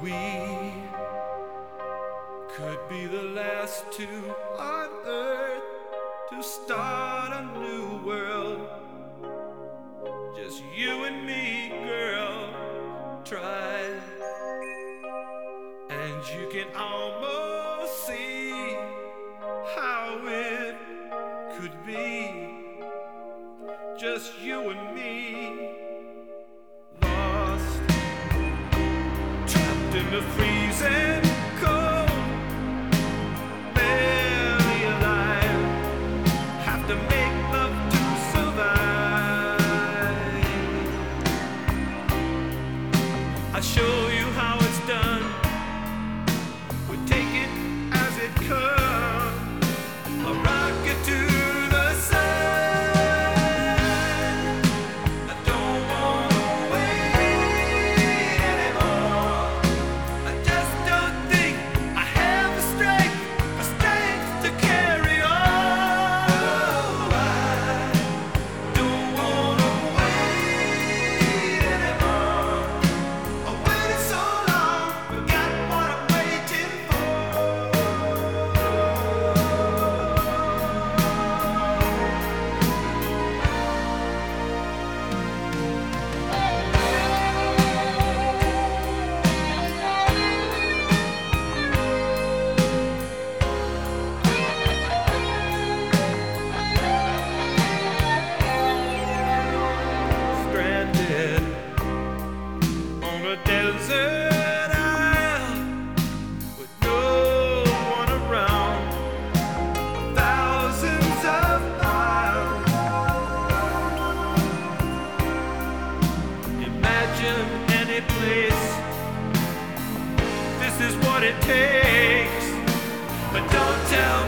We could be the last two on earth to start a new world. Just you and me, girl. Try, and you can almost see how it could be. Just you and me, lost, trapped in the freezing cold, barely alive, have to make love to survive. I'll show you how it's done. We take it as it comes. I'll rock it to the sun. Desert isle with no one around, thousands of miles. Imagine any place. This is what it takes, but don't tell